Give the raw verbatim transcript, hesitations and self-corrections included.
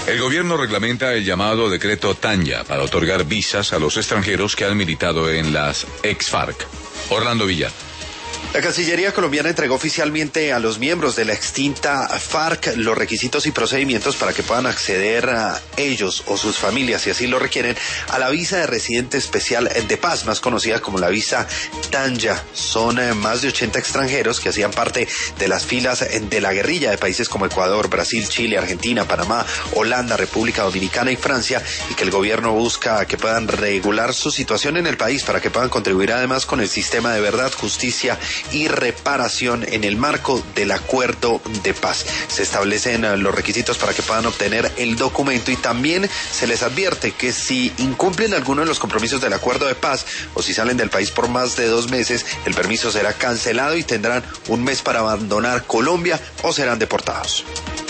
El gobierno reglamenta el llamado decreto Tanya para otorgar visas a los extranjeros que han militado en las ex-FARC. Orlando Villar. La Cancillería colombiana entregó oficialmente a los miembros de la extinta FARC los requisitos y procedimientos para que puedan acceder a ellos o sus familias, si así lo requieren, a la visa de residente especial de paz, más conocida como la visa Tanya. Son eh, más de ochenta extranjeros que hacían parte de las filas de la guerrilla de países como Ecuador, Brasil, Chile, Argentina, Panamá, Holanda, República Dominicana y Francia, y que el gobierno busca que puedan regular su situación en el país para que puedan contribuir además con el sistema de verdad, justicia y reparación en el marco del acuerdo de paz. Se establecen los requisitos para que puedan obtener el documento y también se les advierte que si incumplen alguno de los compromisos del acuerdo de paz o si salen del país por más de dos meses, el permiso será cancelado y tendrán un mes para abandonar Colombia o serán deportados.